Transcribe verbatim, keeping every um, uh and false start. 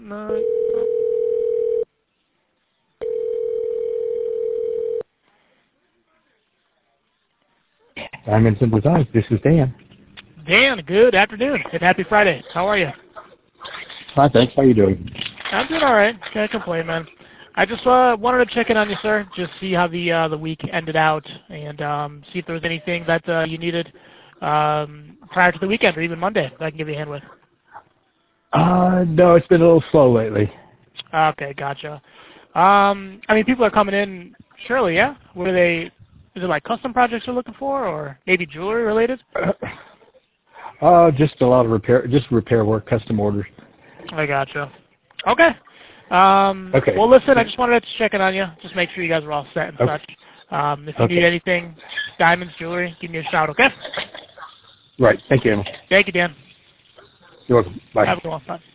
no. Diamonds and Designs. This is Dan. Dan, good afternoon and happy Friday. How are you? Hi, thanks. How are you doing? I'm doing all right. Can't complain, man. I just uh, wanted to check in on you, sir. Just see how the uh, the week ended out, and um, see if there was anything that uh, you needed um, prior to the weekend or even Monday that I can give you a hand with. Uh, no, it's been a little slow lately. Okay, gotcha. Um, I mean, people are coming in, surely, yeah? What are they, is it like custom projects they're looking for, or maybe jewelry related? Uh, just a lot of repair, just repair work, custom orders. I gotcha. Okay. Um, Okay. Well, listen, I just wanted to check in on you, just make sure you guys are all set and Okay. such. Um, if you Okay. need anything, diamonds, jewelry, give me a shout, okay? Right. Thank you, Emma. Thank you, Dan. You're welcome. Bye. Have a good one. Bye.